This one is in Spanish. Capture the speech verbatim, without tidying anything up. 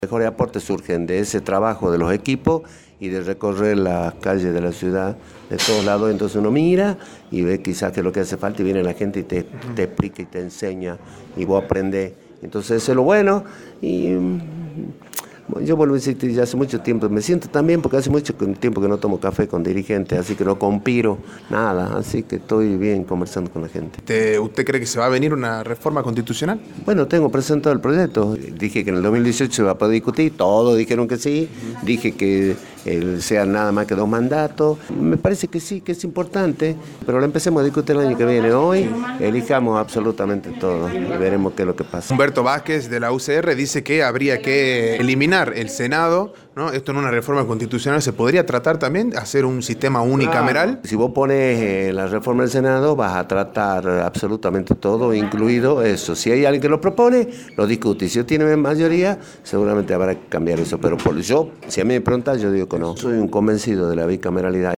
Mejores aportes surgen de ese trabajo de los equipos y de recorrer las calles de la ciudad de todos lados. Entonces uno mira y ve quizás que es lo que hace falta y viene la gente y te, te explica y te enseña y vos aprendés. Entonces eso es lo bueno. Y yo vuelvo a insistir, ya hace mucho tiempo me siento también porque hace mucho tiempo que no tomo café con dirigentes, así que no conspiro nada, así que estoy bien conversando con la gente. ¿Usted, usted cree que se va a venir una reforma constitucional? Bueno, tengo presentado el proyecto. Dije que en el dos mil dieciocho se va a poder discutir, todos dijeron que sí. Dije que eh, sean nada más que dos mandatos. Me parece que sí, que es importante, pero lo empecemos a discutir el año que viene. Hoy elijamos absolutamente todo y veremos qué es lo que pasa. Humberto Vázquez de la U C R dice que habría que eliminar el Senado, ¿no? Esto en una reforma constitucional se podría tratar también, hacer un sistema unicameral. Si vos pones eh, la reforma del Senado, vas a tratar absolutamente todo, incluido eso. Si hay alguien que lo propone, lo discute. Y si tiene mayoría, seguramente habrá que cambiar eso. Pero por yo, si a mí me preguntan, yo digo que no. Soy un convencido de la bicameralidad.